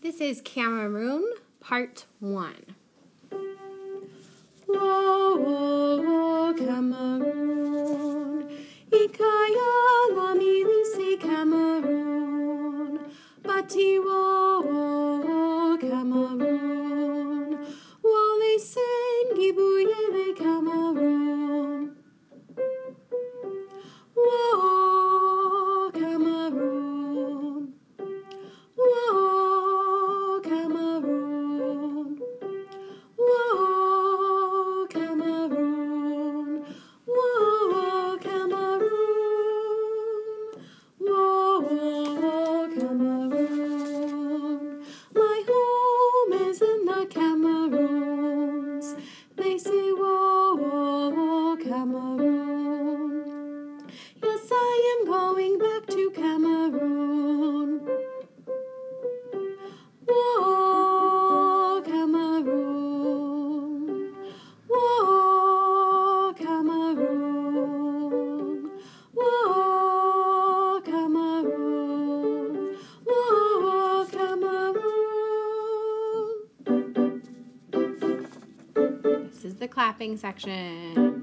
This is Cameroon, Part 1. Whoa, whoa, whoa, Cameroon. Ikaya la milisi Cameroon. Bati wo, wo, Cameroon. Wole sengi buyele Cameroon. Whoa, Cameroon. Whoa, Cameroon. Whoa, Cameroon. Whoa, Cameroon. Whoa, Cameroon. My home is in the Cameroons. They say, whoa, whoa, Cameroon. Yes, I am going back to Cameroon. Whoa, Cameroon. Whoa, Cameroon. Whoa, Cameroon. Whoa, Cameroon. This is the clapping section.